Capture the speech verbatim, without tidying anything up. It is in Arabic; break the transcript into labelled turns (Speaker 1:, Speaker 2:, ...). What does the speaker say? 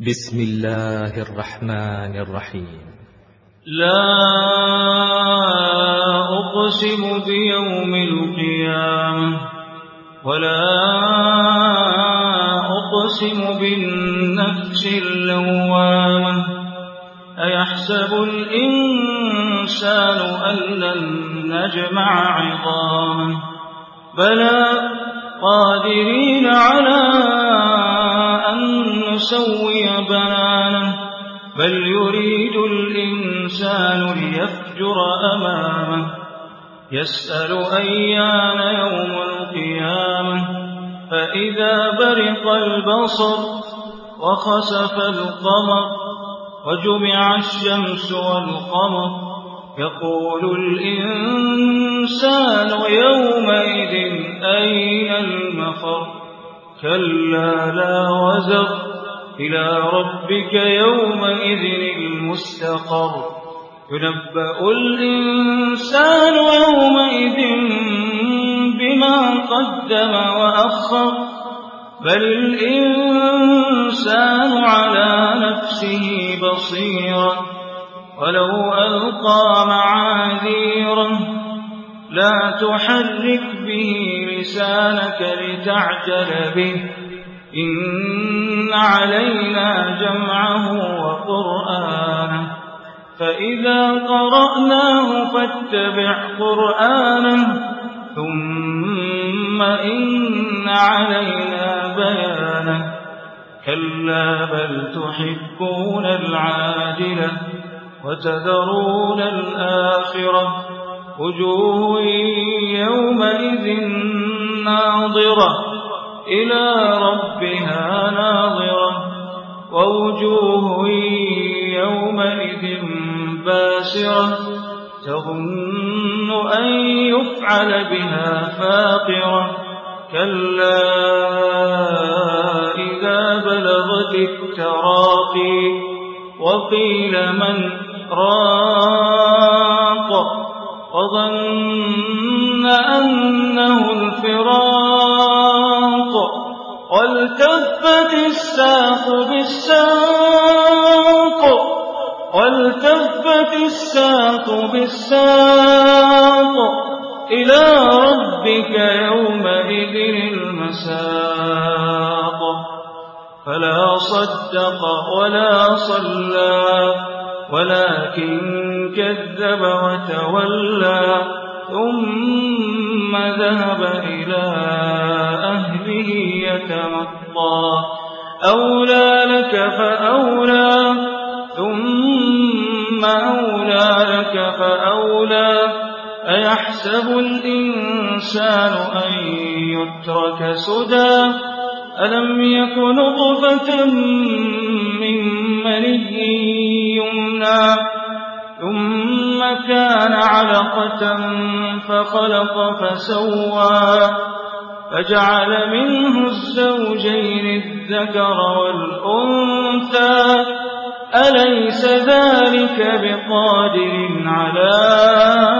Speaker 1: بسم الله الرحمن الرحيم.
Speaker 2: لا أقسم بيوم القيامة ولا أقسم بالنفس اللوامة أيحسب الإنسان أن لن نجمع عظامه بلى قادرين على أن نسوي بنانه بل يريد الإنسان ليفجر أمامه يسأل أيان يوم القيامة فإذا برق البصر وخسف القمر وجمع الشمس والقمر يقول الإنسان يومئذ أين المفر كلا لا وزر إلى ربك يومئذ المستقر ينبأ الإنسان يومئذ بما قدم وأخر بل الإنسان على نفسه بصيرا ولو ألقى معاذيره لا تحرك به لسانك لتعجل به إن علينا جمعه وقرآنه فإذا قرأناه فاتبع قرآنه ثم إن علينا بيانه كلا بل تحبون العاجلة وتذرون الآخرة وجوه يومئذ ناظرة إلى ربها ناظرة ووجوه يومئذ باسرة تظن أن يفعل بها فاقرة كلا إذا بلغت التراقي وقيل من راق وظن أنه الفراق والتفت الساق بالساق والتفت الساق بالساق إلى ربك يومئذ المساق فلا صدق ولا صلى ولكن كذب وتولى ثم ذهب إلى أهله يتمطى أولى لك فأولى ثم أولى لك فأولى أيحسب الإنسان أن يترك سدى ألم يكن نطفة من مني يمنى ثم كان علقة فخلق فسوى فجعل منه الزوجين الذكر والأنثى أليس ذلك بقادر على